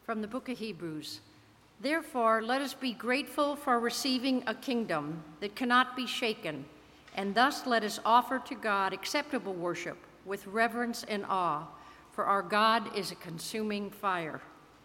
From the book of Hebrews. Therefore, let us be grateful for receiving a kingdom that cannot be shaken, and thus let us offer to God acceptable worship with reverence and awe, for our God is a consuming fire.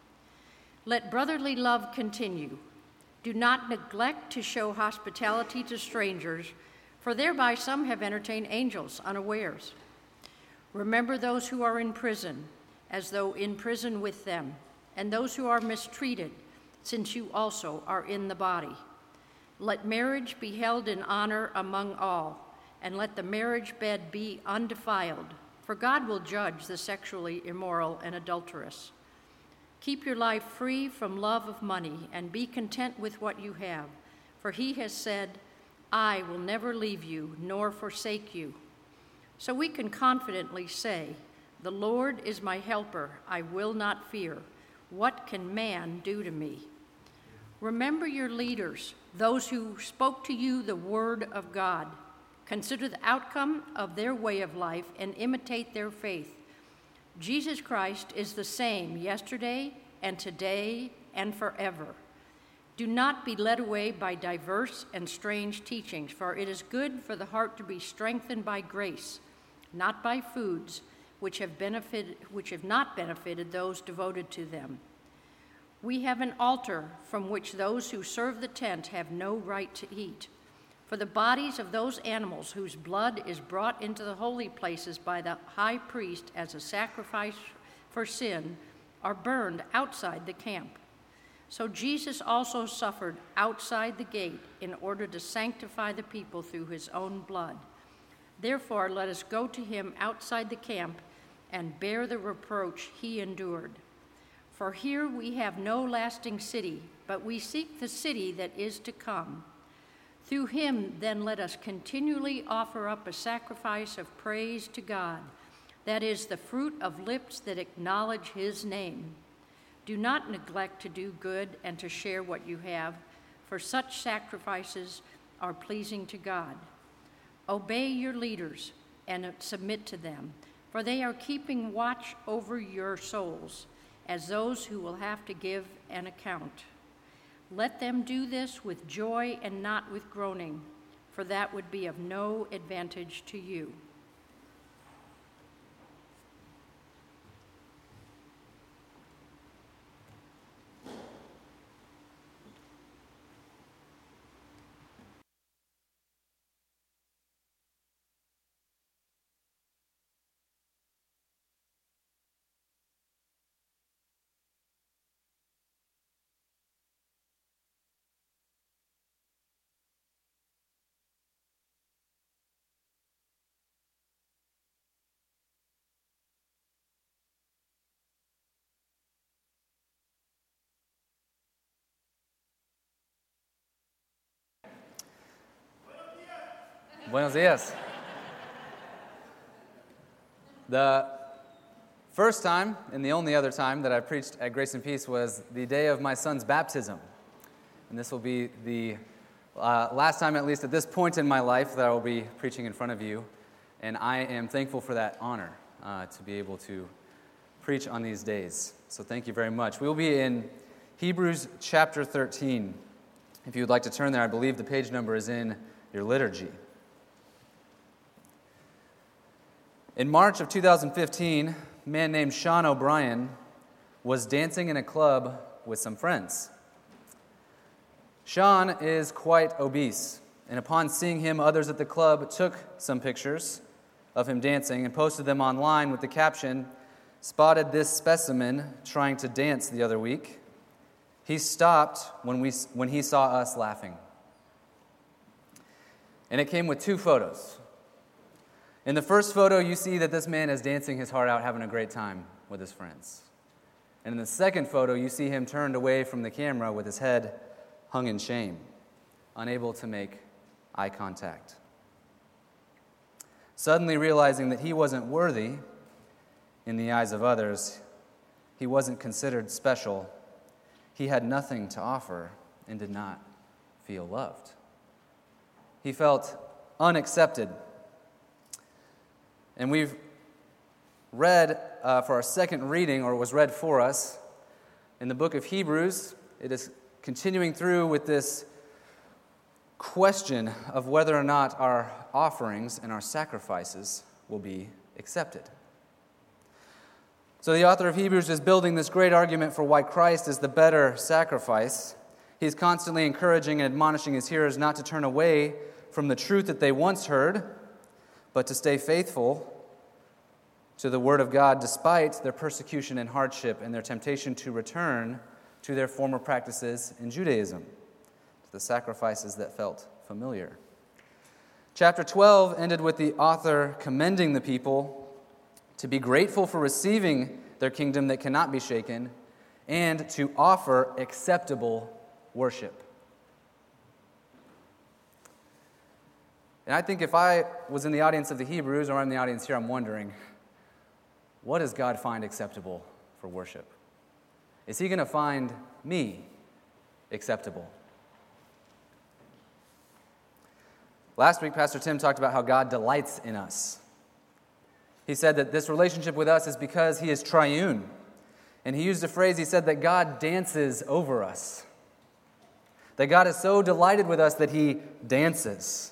Let brotherly love continue. Do not neglect to show hospitality to strangers, for thereby some have entertained angels unawares. Remember those who are in prison, as though in prison with them, and those who are mistreated, since you also are in the body. Let marriage be held in honor among all, and let the marriage bed be undefiled, for God will judge the sexually immoral and adulterous. Keep your life free from love of money, and be content with what you have, for he has said, I will never leave you nor forsake you. So we can confidently say, the Lord is my helper, I will not fear. What can man do to me? Remember your leaders, those who spoke to you the word of God. Consider the outcome of their way of life and imitate their faith. Jesus Christ is the same yesterday and today and forever. Do not be led away by diverse and strange teachings, for it is good for the heart to be strengthened by grace, not by foods which have not benefited those devoted to them. We have an altar from which those who serve the tent have no right to eat. For the bodies of those animals whose blood is brought into the holy places by the high priest as a sacrifice for sin are burned outside the camp. So Jesus also suffered outside the gate in order to sanctify the people through his own blood. Therefore, let us go to him outside the camp and bear the reproach he endured. For here we have no lasting city, but we seek the city that is to come. Through him, then, let us continually offer up a sacrifice of praise to God, that is, the fruit of lips that acknowledge his name. Do not neglect to do good and to share what you have, for such sacrifices are pleasing to God. Obey your leaders and submit to them, for they are keeping watch over your souls, as those who will have to give an account. Let them do this with joy and not with groaning, for that would be of no advantage to you. Buenos dias. The first time, and the only other time that I preached at Grace and Peace was the day of my son's baptism. And this will be the last time, at least at this point in my life, that I will be preaching in front of you. And I am thankful for that honor to be able to preach on these days. So thank you very much. We will be in Hebrews chapter 13. If you would like to turn there, I believe the page number is in your liturgy. In March of 2015, a man named Sean O'Brien was dancing in a club with some friends. Sean is quite obese, and upon seeing him, others at the club took some pictures of him dancing and posted them online with the caption, "Spotted this specimen trying to dance the other week. He stopped when he saw us laughing." And it came with two photos. In the first photo, you see that this man is dancing his heart out, having a great time with his friends. And in the second photo, you see him turned away from the camera with his head hung in shame, unable to make eye contact. Suddenly realizing that he wasn't worthy in the eyes of others, he wasn't considered special, he had nothing to offer and did not feel loved. He felt unaccepted. And we've read for our second reading, or was read for us, in the book of Hebrews, it is continuing through with this question of whether or not our offerings and our sacrifices will be accepted. So the author of Hebrews is building this great argument for why Christ is the better sacrifice. He's constantly encouraging and admonishing his hearers not to turn away from the truth that they once heard, but to stay faithful to the Word of God despite their persecution and hardship and their temptation to return to their former practices in Judaism, to the sacrifices that felt familiar. Chapter 12 ended with the author commending the people to be grateful for receiving their kingdom that cannot be shaken and to offer acceptable worship. And I think if I was in the audience of the Hebrews, or I'm in the audience here, I'm wondering, what does God find acceptable for worship? Is he going to find me acceptable? Last week, Pastor Tim talked about how God delights in us. He said that this relationship with us is because he is triune. And he used a phrase, he said that God dances over us. That God is so delighted with us that he dances.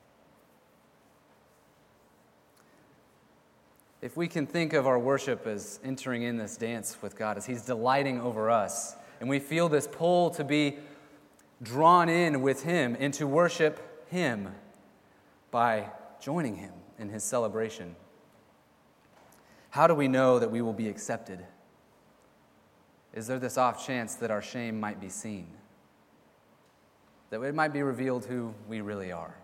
If we can think of our worship as entering in this dance with God, as he's delighting over us, and we feel this pull to be drawn in with him and to worship him by joining him in his celebration, how do we know that we will be accepted? Is there this off chance that our shame might be seen? That it might be revealed who we really are?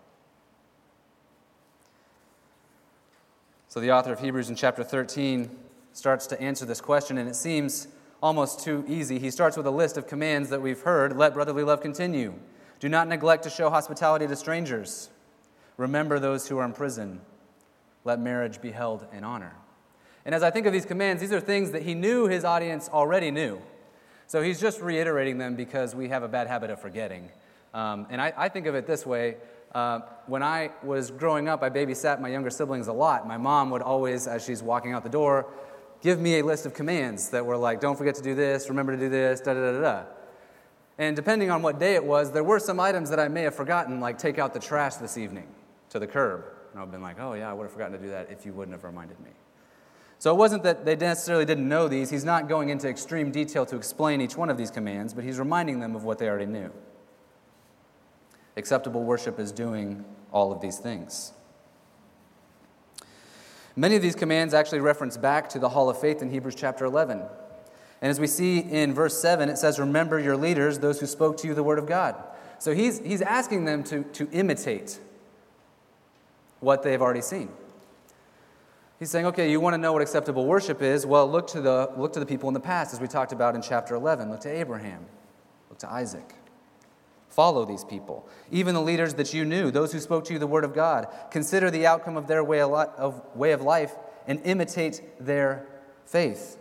So the author of Hebrews in chapter 13 starts to answer this question, and it seems almost too easy. He starts with a list of commands that we've heard. Let brotherly love continue. Do not neglect to show hospitality to strangers. Remember those who are in prison. Let marriage be held in honor. And as I think of these commands, these are things that he knew his audience already knew. So he's just reiterating them because we have a bad habit of forgetting. And I think of it this way. When I was growing up, I babysat my younger siblings a lot. My mom would always, as she's walking out the door, give me a list of commands that were like, don't forget to do this, remember to do this, da-da-da-da-da. And depending on what day it was, there were some items that I may have forgotten, like take out the trash this evening to the curb. And I've been like, oh yeah, I would have forgotten to do that if you wouldn't have reminded me. So it wasn't that they necessarily didn't know these. He's not going into extreme detail to explain each one of these commands, but he's reminding them of what they already knew. Acceptable worship is doing all of these things. Many of these commands actually reference back to the Hall of Faith in Hebrews chapter 11. And as we see in verse 7, it says, remember your leaders, those who spoke to you the word of God. So he's asking them to imitate what they've already seen. He's saying, okay, you want to know what acceptable worship is? Well, look to the people in the past, as we talked about in chapter 11. Look to Abraham. Look to Isaac. Follow these people. Even the leaders that you knew, those who spoke to you the word of God. Consider the outcome of their way of life and imitate their faith.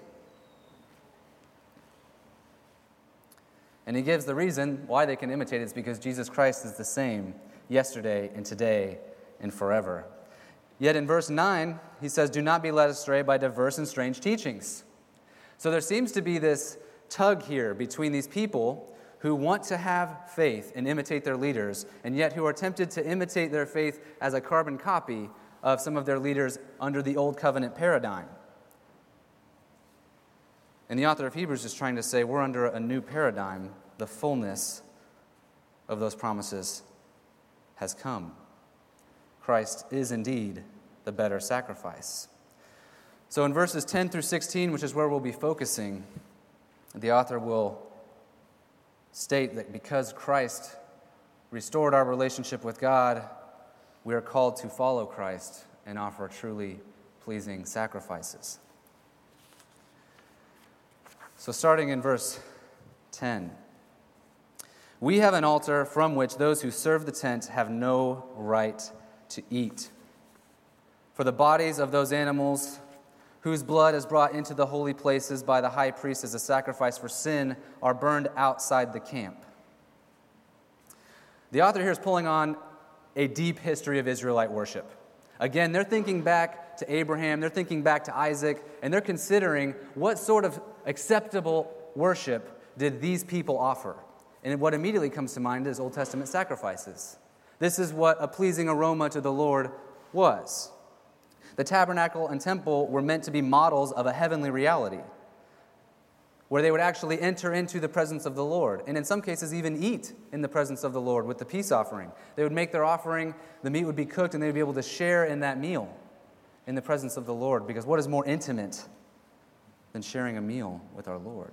And he gives the reason why they can imitate it is because Jesus Christ is the same yesterday and today and forever. Yet in verse 9, he says, do not be led astray by diverse and strange teachings. So there seems to be this tug here between these people who want to have faith and imitate their leaders, and yet who are tempted to imitate their faith as a carbon copy of some of their leaders under the old covenant paradigm. And the author of Hebrews is trying to say we're under a new paradigm. The fullness of those promises has come. Christ is indeed the better sacrifice. So in verses 10 through 16, which is where we'll be focusing, the author will state that because Christ restored our relationship with God, we are called to follow Christ and offer truly pleasing sacrifices. So starting in verse 10, we have an altar from which those who serve the tent have no right to eat. For the bodies of those animals whose blood is brought into the holy places by the high priest as a sacrifice for sin are burned outside the camp. The author here is pulling on a deep history of Israelite worship. Again, they're thinking back to Abraham, they're thinking back to Isaac, and they're considering what sort of acceptable worship did these people offer? And what immediately comes to mind is Old Testament sacrifices. This is what a pleasing aroma to the Lord was. The tabernacle and temple were meant to be models of a heavenly reality, where they would actually enter into the presence of the Lord, and in some cases even eat in the presence of the Lord with the peace offering. They would make their offering, the meat would be cooked, and they would be able to share in that meal in the presence of the Lord, because what is more intimate than sharing a meal with our Lord?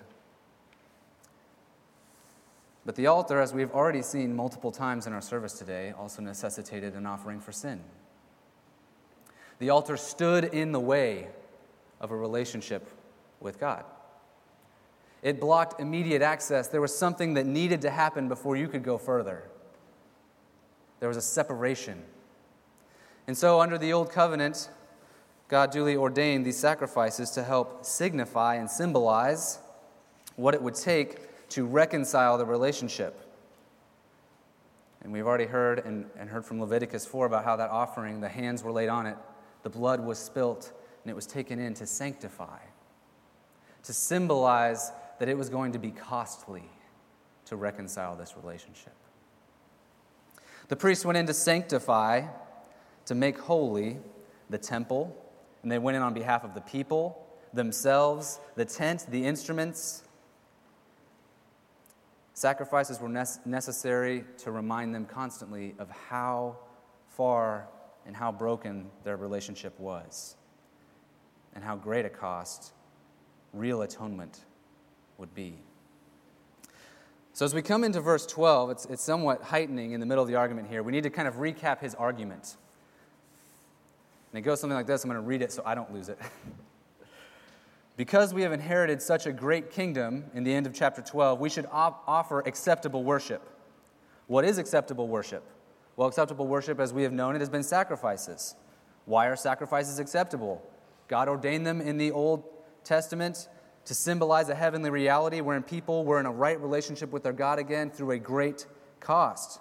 But the altar, as we've already seen multiple times in our service today, also necessitated an offering for sin. The altar stood in the way of a relationship with God. It blocked immediate access. There was something that needed to happen before you could go further. There was a separation. And so under the Old Covenant, God duly ordained these sacrifices to help signify and symbolize what it would take to reconcile the relationship. And we've already heard and heard from Leviticus 4 about how that offering, the hands were laid on it, the blood was spilt, and it was taken in to sanctify, to symbolize that it was going to be costly to reconcile this relationship. The priest went in to sanctify, to make holy the temple, and they went in on behalf of the people, themselves, the tent, the instruments. Sacrifices were necessary to remind them constantly of how far and how broken their relationship was, and how great a cost real atonement would be. So as we come into verse 12, it's somewhat heightening in the middle of the argument here. We need to kind of recap his argument. And it goes something like this. I'm going to read it so I don't lose it. Because we have inherited such a great kingdom in the end of chapter 12, we should offer acceptable worship. What is acceptable worship? Well, acceptable worship, as we have known it, has been sacrifices. Why are sacrifices acceptable? God ordained them in the Old Testament to symbolize a heavenly reality wherein people were in a right relationship with their God again through a great cost.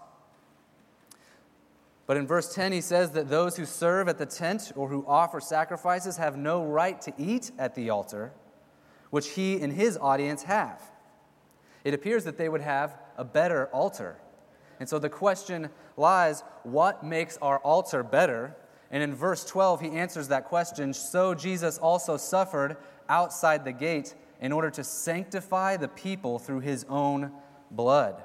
But in verse 10, he says that those who serve at the tent or who offer sacrifices have no right to eat at the altar, which he and his audience have. It appears that they would have a better altar. And so the question lies, what makes our altar better? And in verse 12, he answers that question. So Jesus also suffered outside the gate in order to sanctify the people through his own blood.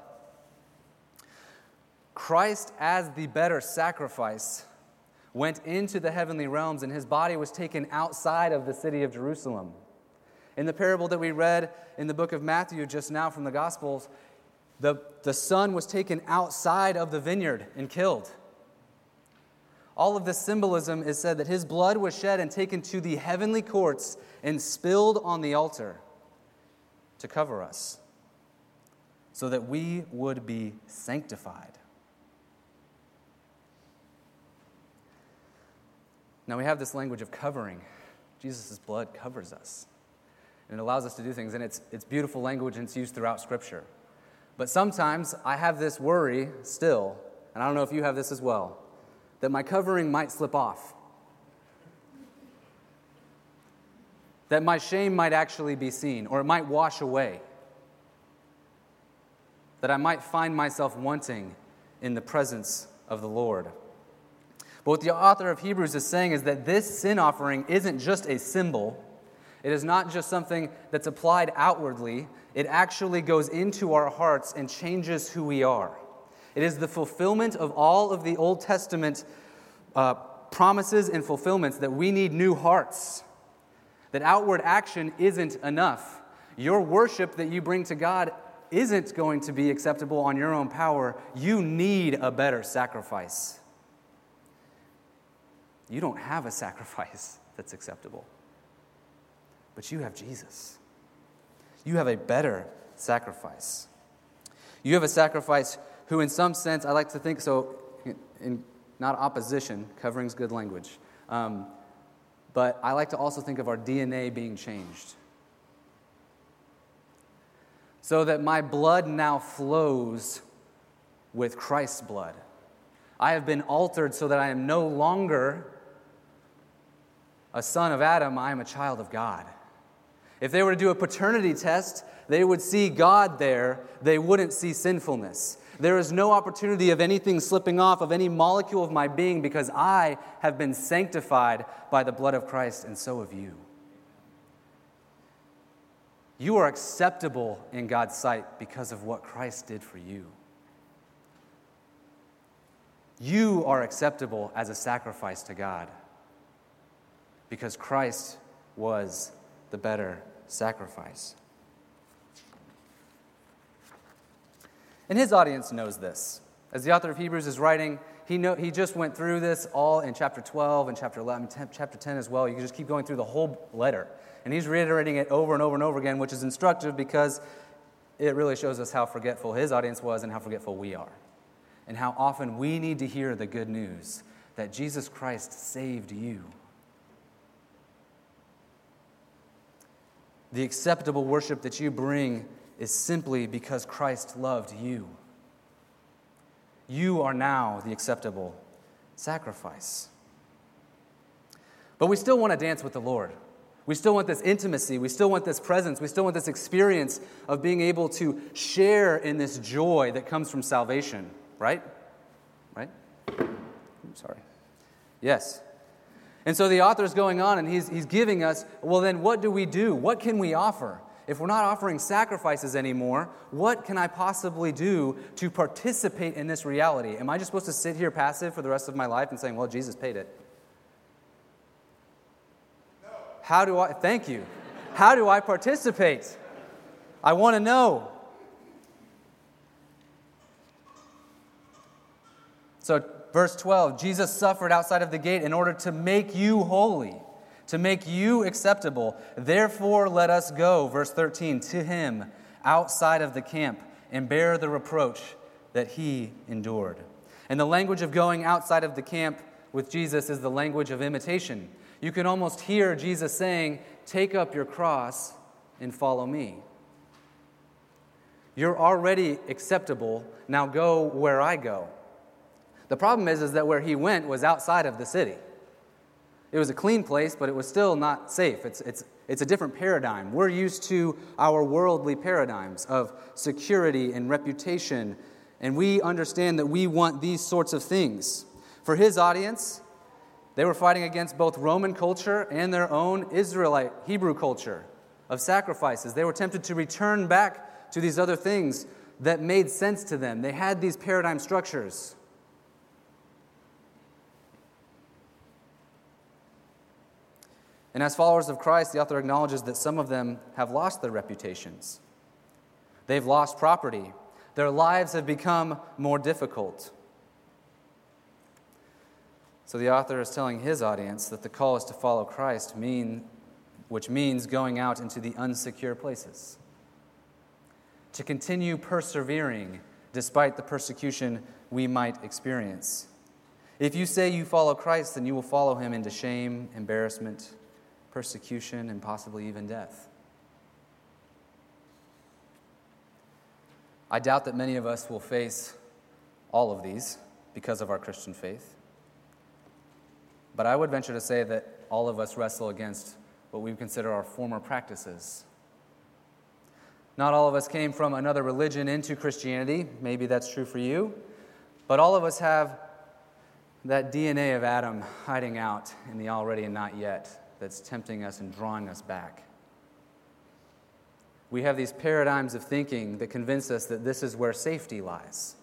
Christ, as the better sacrifice, went into the heavenly realms, and his body was taken outside of the city of Jerusalem. In the parable that we read in the book of Matthew just now from the Gospels, the son was taken outside of the vineyard and killed. All of this symbolism is said that his blood was shed and taken to the heavenly courts and spilled on the altar to cover us, so that we would be sanctified. Now we have this language of covering. Jesus' blood covers us, and it allows us to do things, and it's beautiful language, and it's used throughout Scripture. But sometimes I have this worry still, and I don't know if you have this as well, that my covering might slip off. That my shame might actually be seen, or it might wash away. That I might find myself wanting in the presence of the Lord. But what the author of Hebrews is saying is that this sin offering isn't just a symbol. It is not just something that's applied outwardly. It actually goes into our hearts and changes who we are. It is the fulfillment of all of the Old Testament promises and fulfillments that we need new hearts. That outward action isn't enough. Your worship that you bring to God isn't going to be acceptable on your own power. You need a better sacrifice. You don't have a sacrifice that's acceptable. But you have Jesus. You have a better sacrifice. You have a sacrifice who in some sense, I like to think so, in not opposition, covering's good language, but I like to also think of our DNA being changed. So that my blood now flows with Christ's blood. I have been altered so that I am no longer a son of Adam, I am a child of God. If they were to do a paternity test, they would see God there. They wouldn't see sinfulness. There is no opportunity of anything slipping off of any molecule of my being because I have been sanctified by the blood of Christ, and so have you. You are acceptable in God's sight because of what Christ did for you. You are acceptable as a sacrifice to God because Christ was the better sacrifice. And his audience knows this. As the author of Hebrews is writing, he just went through this all in chapter 12 and chapter 11, chapter 10 as well. You can just keep going through the whole letter. And he's reiterating it over and over and over again, which is instructive because it really shows us how forgetful his audience was and how forgetful we are. And how often we need to hear the good news that Jesus Christ saved you. The acceptable worship that you bring is simply because Christ loved you. You are now the acceptable sacrifice. But we still want to dance with the Lord. We still want this intimacy. We still want this presence. We still want this experience of being able to share in this joy that comes from salvation. Right? Right? I'm sorry. Yes. And so the author is going on and he's giving us, well then what do we do? What can we offer? If we're not offering sacrifices anymore, what can I possibly do to participate in this reality? Am I just supposed to sit here passive for the rest of my life and saying, well, Jesus paid it? No. Thank you. How do I participate? I want to know. So, verse 12, Jesus suffered outside of the gate in order to make you holy, to make you acceptable. Therefore, let us go, verse 13, to him outside of the camp and bear the reproach that he endured. And the language of going outside of the camp with Jesus is the language of imitation. You can almost hear Jesus saying, take up your cross and follow me. You're already acceptable, now go where I go. The problem is that where he went was outside of the city. It was a clean place, but it was still not safe. It's a different paradigm. We're used to our worldly paradigms of security and reputation, and we understand that we want these sorts of things. For his audience, they were fighting against both Roman culture and their own Israelite Hebrew culture of sacrifices. They were tempted to return back to these other things that made sense to them. They had these paradigm structures. And as followers of Christ, the author acknowledges that some of them have lost their reputations. They've lost property. Their lives have become more difficult. So the author is telling his audience that the call is to follow Christ, which means going out into the unsecure places. To continue persevering despite the persecution we might experience. If you say you follow Christ, then you will follow him into shame, embarrassment, persecution, and possibly even death. I doubt that many of us will face all of these because of our Christian faith. But I would venture to say that all of us wrestle against what we consider our former practices. Not all of us came from another religion into Christianity. Maybe that's true for you. But all of us have that DNA of Adam hiding out in the already and not yet that's tempting us and drawing us back. We have these paradigms of thinking that convince us that this is where safety lies.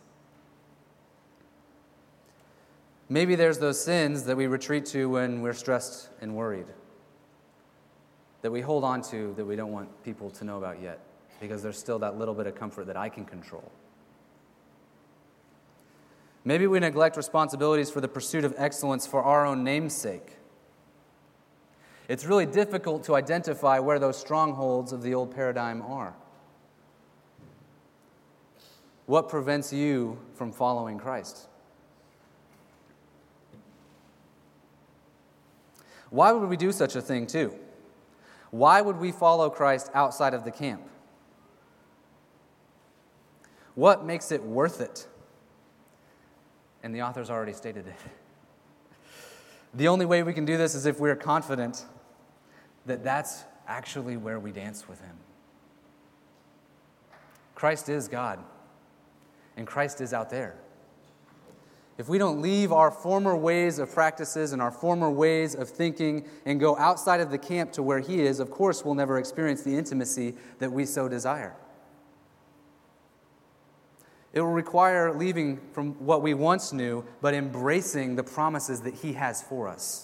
Maybe there's those sins that we retreat to when we're stressed and worried, that we hold on to that we don't want people to know about yet, because there's still that little bit of comfort that I can control. Maybe we neglect responsibilities for the pursuit of excellence for our own name's sake. It's really difficult to identify where those strongholds of the old paradigm are. What prevents you from following Christ? Why would we do such a thing too? Why would we follow Christ outside of the camp? What makes it worth it? And the author's already stated it. The only way we can do this is if we're confident that that's actually where we dance with him. Christ is God, and Christ is out there. If we don't leave our former ways of practices and our former ways of thinking and go outside of the camp to where he is, of course we'll never experience the intimacy that we so desire. It will require leaving from what we once knew, but embracing the promises that he has for us.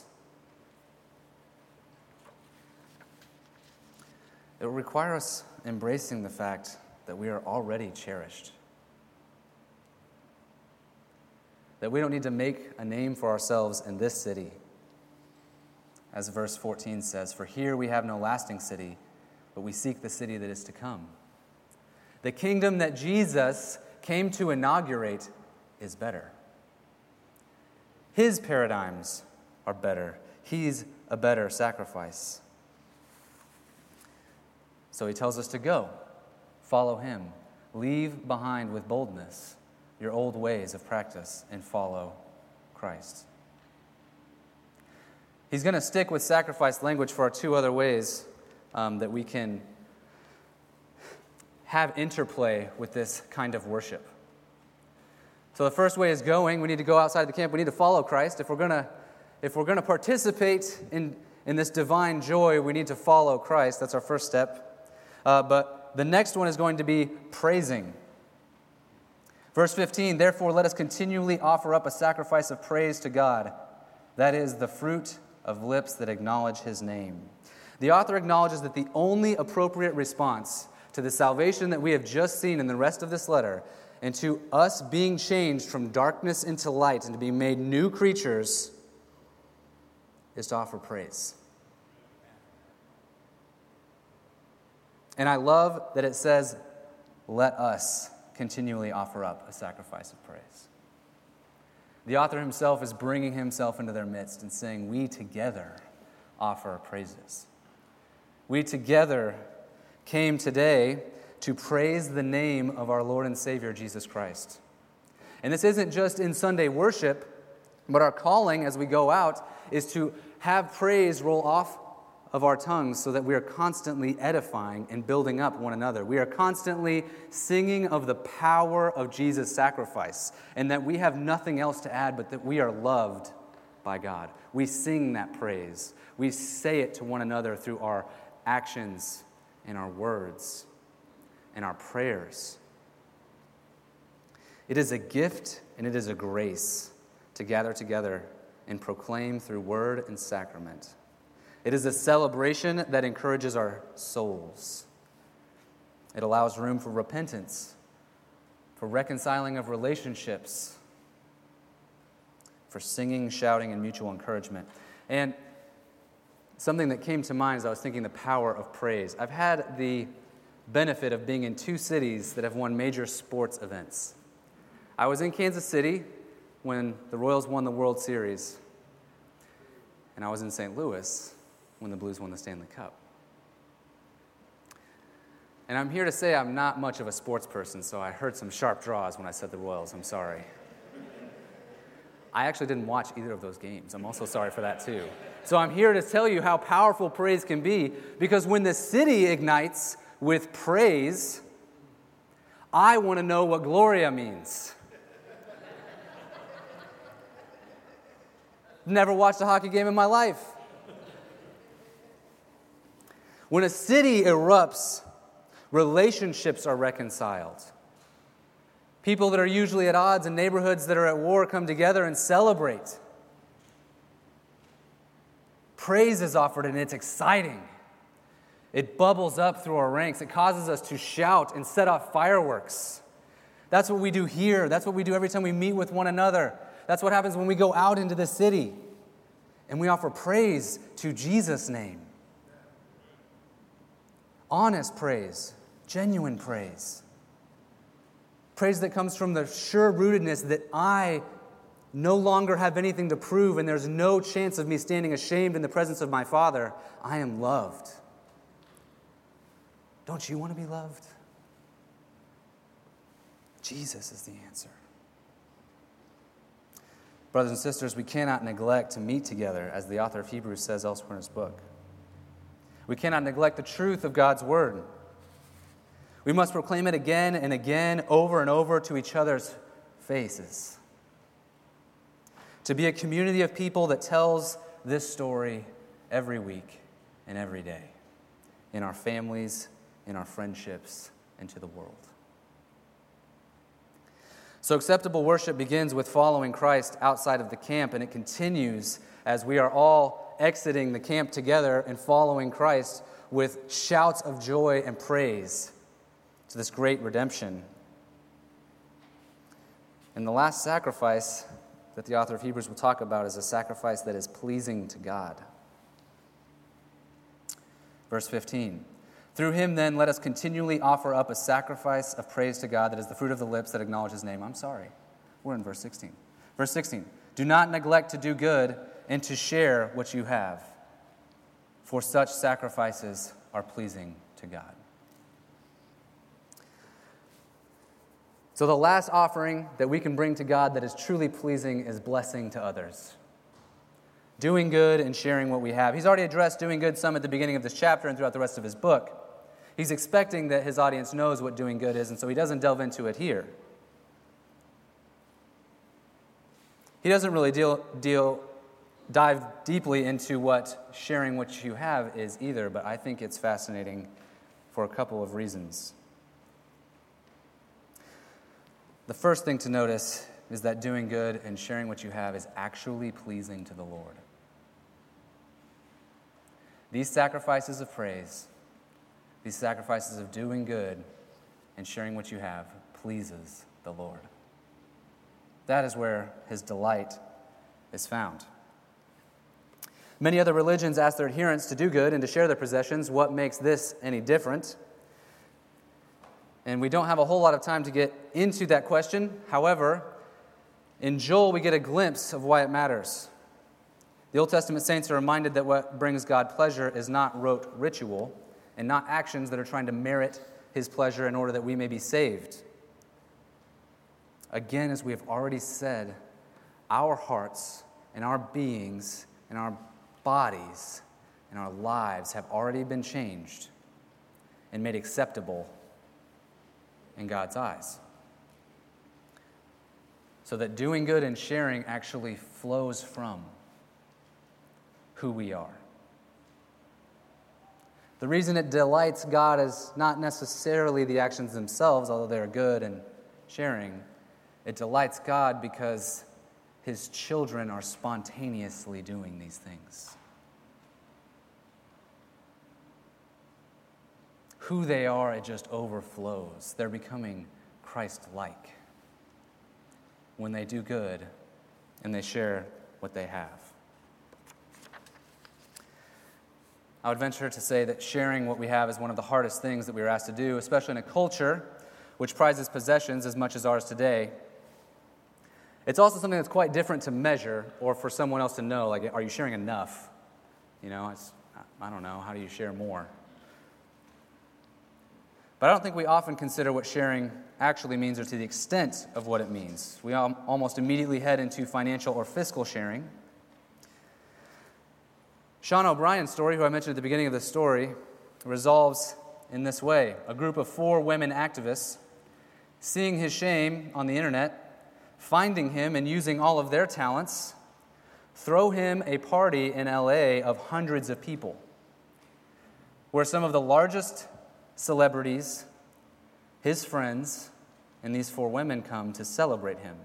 It will require us embracing the fact that we are already cherished. That we don't need to make a name for ourselves in this city. As verse 14 says, "For here we have no lasting city, but we seek the city that is to come." The kingdom that Jesus came to inaugurate is better. His paradigms are better. He's a better sacrifice. So he tells us to go, follow him, leave behind with boldness your old ways of practice and follow Christ. He's going to stick with sacrifice language for our two other ways that we can have interplay with this kind of worship. So the first way is going. We need to go outside the camp. We need to follow Christ. If we're going to participate in this divine joy, we need to follow Christ. That's our first step. But the next one is going to be praising. Verse 15, "Therefore let us continually offer up a sacrifice of praise to God. That is the fruit of lips that acknowledge his name." The author acknowledges that the only appropriate response to the salvation that we have just seen in the rest of this letter, and to us being changed from darkness into light and to be made new creatures, is to offer praise. And I love that it says, "Let us continually offer up a sacrifice of praise." The author himself is bringing himself into their midst and saying, we together offer praises. We together came today to praise the name of our Lord and Savior, Jesus Christ. And this isn't just in Sunday worship, but our calling as we go out is to have praise roll off of our tongues so that we are constantly edifying and building up one another. We are constantly singing of the power of Jesus' sacrifice and that we have nothing else to add but that we are loved by God. We sing that praise. We say it to one another through our actions and our words and our prayers. It is a gift and it is a grace to gather together and proclaim through word and sacrament. It is a celebration that encourages our souls. It allows room for repentance, for reconciling of relationships, for singing, shouting, and mutual encouragement. And something that came to mind as I was thinking the power of praise. I've had the benefit of being in two cities that have won major sports events. I was in Kansas City when the Royals won the World Series, and I was in St. Louis when the Blues won the Stanley Cup. And I'm here to say I'm not much of a sports person, so I heard some sharp draws when I said the Royals. I'm sorry. I actually didn't watch either of those games. I'm also sorry for that too. So I'm here to tell you how powerful praise can be, because when the city ignites with praise, I want to know what Gloria means. Never watched a hockey game in my life. When a city erupts, relationships are reconciled. People that are usually at odds and neighborhoods that are at war come together and celebrate. Praise is offered and it's exciting. It bubbles up through our ranks. It causes us to shout and set off fireworks. That's what we do here. That's what we do every time we meet with one another. That's what happens when we go out into the city and we offer praise to Jesus' name. Honest praise, genuine praise. Praise that comes from the sure rootedness that I no longer have anything to prove and there's no chance of me standing ashamed in the presence of my Father. I am loved. Don't you want to be loved? Jesus is the answer. Brothers and sisters, we cannot neglect to meet together, as the author of Hebrews says elsewhere in his book. We cannot neglect the truth of God's word. We must proclaim it again and again, over and over, to each other's faces. To be a community of people that tells this story every week and every day, in our families, in our friendships, and to the world. So acceptable worship begins with following Christ outside of the camp, and it continues as we are all exiting the camp together and following Christ with shouts of joy and praise to this great redemption. And the last sacrifice that the author of Hebrews will talk about is a sacrifice that is pleasing to God. Verse 15. Through him, then, let us continually offer up a sacrifice of praise to God that is the fruit of the lips that acknowledge his name. I'm sorry. We're in verse 16. Verse 16. Do not neglect to do good and to share what you have, for such sacrifices are pleasing to God. So the last offering that we can bring to God that is truly pleasing is blessing to others. Doing good and sharing what we have. He's already addressed doing good some at the beginning of this chapter and throughout the rest of his book. He's expecting that his audience knows what doing good is, and so he doesn't delve into it here. He doesn't really dive deeply into what sharing what you have is either, but I think it's fascinating for a couple of reasons. The first thing to notice is that doing good and sharing what you have is actually pleasing to the Lord. These sacrifices of praise, these sacrifices of doing good and sharing what you have pleases the Lord. That is where his delight is found. Many other religions ask their adherents to do good and to share their possessions. What makes this any different? And we don't have a whole lot of time to get into that question. However, in Joel, we get a glimpse of why it matters. The Old Testament saints are reminded that what brings God pleasure is not rote ritual and not actions that are trying to merit his pleasure in order that we may be saved. Again, as we have already said, our hearts and our beings and our bodies and our lives have already been changed and made acceptable in God's eyes. So that doing good and sharing actually flows from who we are. The reason it delights God is not necessarily the actions themselves, although they're good and sharing. It delights God because his children are spontaneously doing these things. Who they are, it just overflows. They're becoming Christ-like when they do good and they share what they have. I would venture to say that sharing what we have is one of the hardest things that we are asked to do, especially in a culture which prizes possessions as much as ours today. It's also something that's quite different to measure or for someone else to know, like, are you sharing enough? I don't know, how do you share more? But I don't think we often consider what sharing actually means or to the extent of what it means. We almost immediately head into financial or fiscal sharing. Sean O'Brien's story, who I mentioned at the beginning of the story, resolves in this way. A group of 4 women activists, seeing his shame on the internet, finding him and using all of their talents, throw him a party in LA of hundreds of people, where some of the largest celebrities, his friends, and these 4 women come to celebrate him.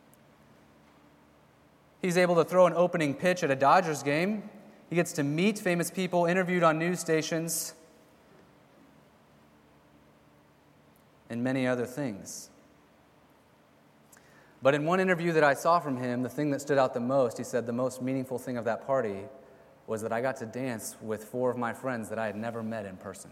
He's able to throw an opening pitch at a Dodgers game. He gets to meet famous people, interviewed on news stations, and many other things. But in one interview that I saw from him, the thing that stood out the most, he said the most meaningful thing of that party was that I got to dance with 4 of my friends that I had never met in person.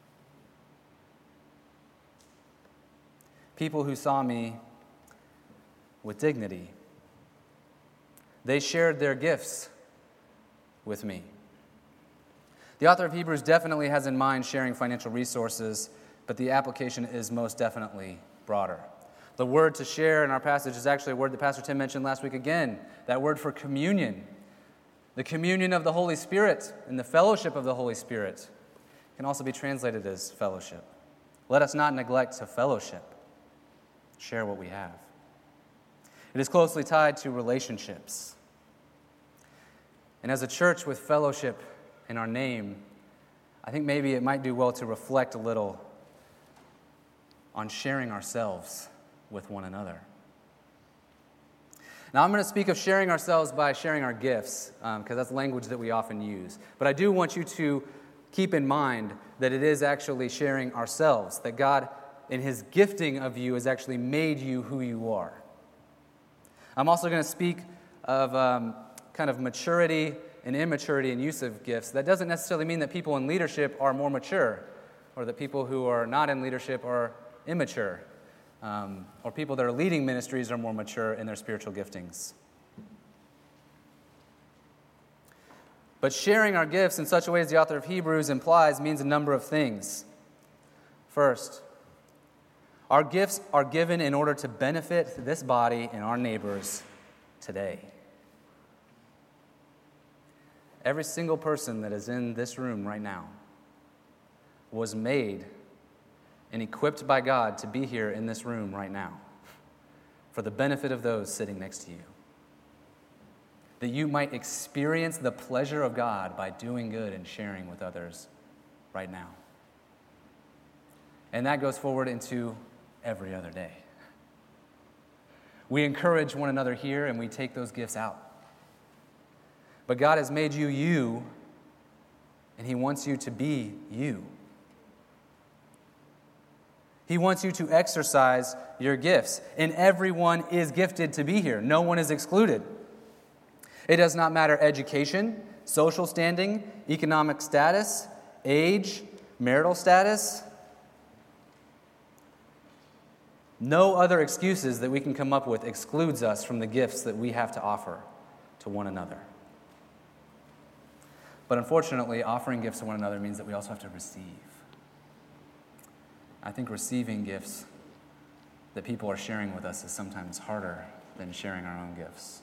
People who saw me with dignity. They shared their gifts with me. The author of Hebrews definitely has in mind sharing financial resources, but the application is most definitely broader. The word to share in our passage is actually a word that Pastor Tim mentioned last week again, that word for communion. The communion of the Holy Spirit and the fellowship of the Holy Spirit can also be translated as fellowship. Let us not neglect to fellowship, share what we have. It is closely tied to relationships. And as a church with fellowship in our name, I think maybe it might do well to reflect a little on sharing ourselves with one another. Now, I'm going to speak of sharing ourselves by sharing our gifts, because that's language that we often use. But I do want you to keep in mind that it is actually sharing ourselves, that God, in His gifting of you, has actually made you who you are. I'm also going to speak of kind of maturity and immaturity in use of gifts. That doesn't necessarily mean that people in leadership are more mature, or that people who are not in leadership are immature, or people that are leading ministries are more mature in their spiritual giftings. But sharing our gifts in such a way as the author of Hebrews implies means a number of things. First, our gifts are given in order to benefit this body and our neighbors today. Every single person that is in this room right now was made and equipped by God to be here in this room right now for the benefit of those sitting next to you. That you might experience the pleasure of God by doing good and sharing with others right now. And that goes forward into every other day. We encourage one another here and we take those gifts out. But God has made you you, and He wants you to be you. He wants you to exercise your gifts, and everyone is gifted to be here. No one is excluded. It does not matter education, social standing, economic status, age, marital status. No other excuses that we can come up with excludes us from the gifts that we have to offer to one another. But unfortunately, offering gifts to one another means that we also have to receive. I think receiving gifts that people are sharing with us is sometimes harder than sharing our own gifts.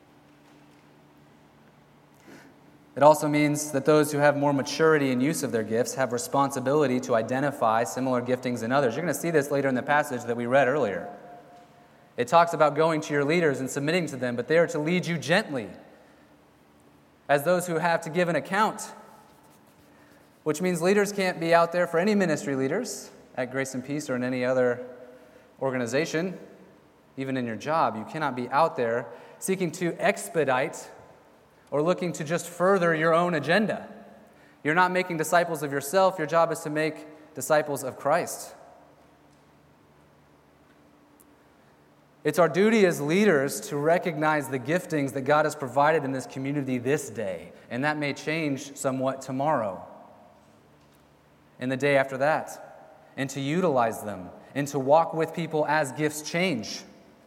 It also means that those who have more maturity in use of their gifts have responsibility to identify similar giftings in others. You're going to see this later in the passage that we read earlier. It talks about going to your leaders and submitting to them, but they are to lead you gently, as those who have to give an account, which means leaders can't be out there for any ministry leaders at Grace and Peace or in any other organization, even in your job. You cannot be out there seeking to expedite or looking to just further your own agenda. You're not making disciples of yourself. Your job is to make disciples of Christ. It's our duty as leaders to recognize the giftings that God has provided in this community this day, and that may change somewhat tomorrow and the day after that, and to utilize them and to walk with people as gifts change.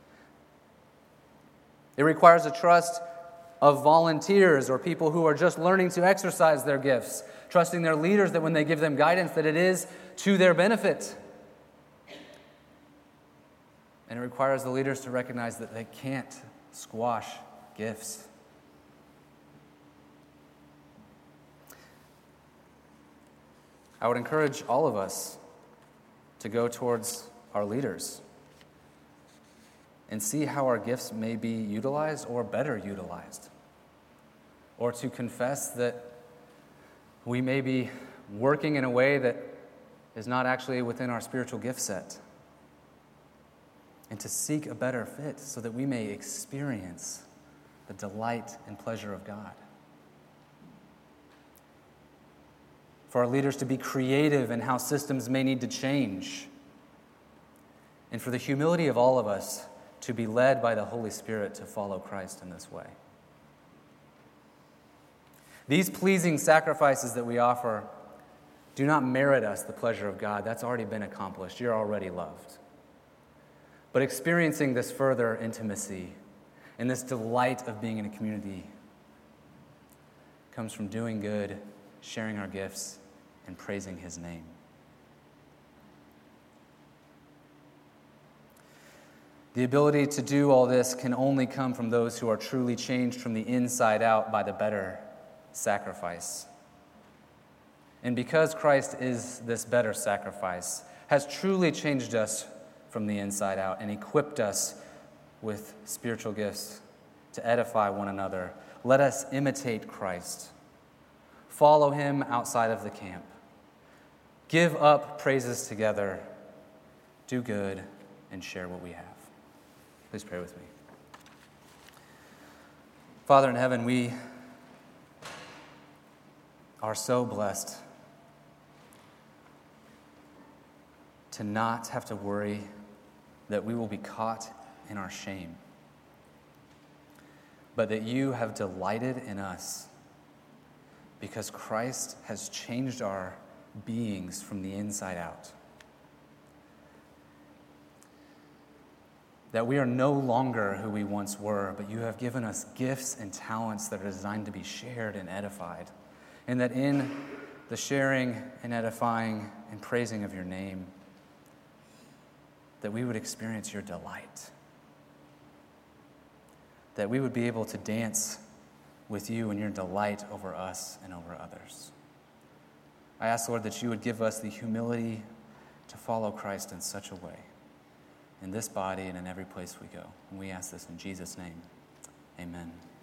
It requires a trust of volunteers or people who are just learning to exercise their gifts, trusting their leaders that when they give them guidance that it is to their benefit. And it requires the leaders to recognize that they can't squash gifts. I would encourage all of us to go towards our leaders and see how our gifts may be utilized or better utilized. Or to confess that we may be working in a way that is not actually within our spiritual gift set. And to seek a better fit so that we may experience the delight and pleasure of God. For our leaders to be creative in how systems may need to change. And for the humility of all of us to be led by the Holy Spirit to follow Christ in this way. These pleasing sacrifices that we offer do not merit us the pleasure of God. That's already been accomplished. You're already loved. But experiencing this further intimacy and this delight of being in a community comes from doing good, sharing our gifts, and praising His name. The ability to do all this can only come from those who are truly changed from the inside out by the better sacrifice. And because Christ is this better sacrifice, has truly changed us from the inside out and equipped us with spiritual gifts to edify one another, let us imitate Christ. Follow him outside of the camp. Give up praises together. Do good and share what we have. Please pray with me. Father in heaven, we are so blessed to not have to worry that we will be caught in our shame, but that you have delighted in us because Christ has changed our beings from the inside out. That we are no longer who we once were, but you have given us gifts and talents that are designed to be shared and edified. And that in the sharing and edifying and praising of your name, that we would experience your delight. That we would be able to dance with you in your delight over us and over others. I ask, Lord, that you would give us the humility to follow Christ in such a way, in this body and in every place we go. And we ask this in Jesus' name. Amen.